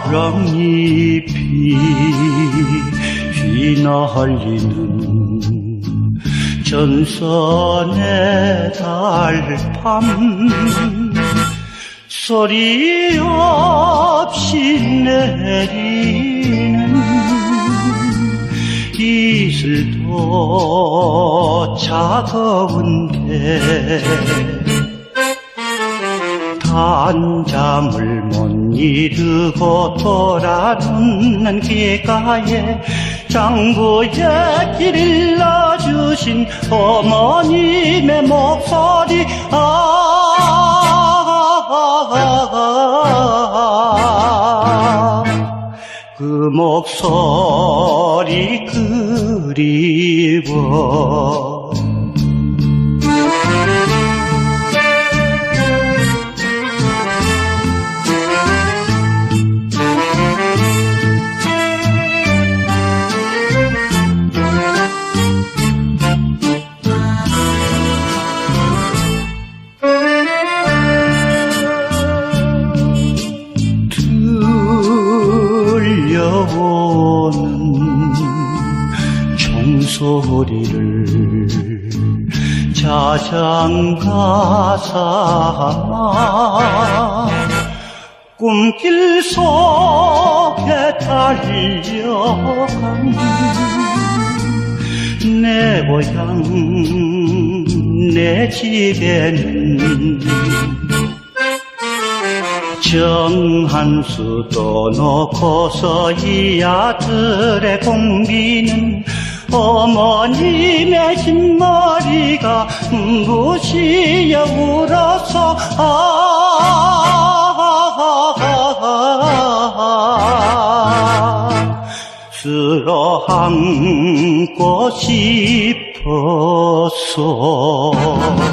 파랑잎이 휘날리는 전선의 달밤 소리 없이 내리는 이슬도 차가운데 단잠을 못 이루고 돌아눕는 길가에 장부의 길을 일러주신 어머님의 목소리 그 목소리 그리워 들려오는 종소리를 자장가 삼아 꿈길 속에 달려간 내 고향 내 집에는 정한수도 놓고서 이 아들의 공비는 어머님의 흰머리가 눈부시어 울어서 쓸어 안고 싶었어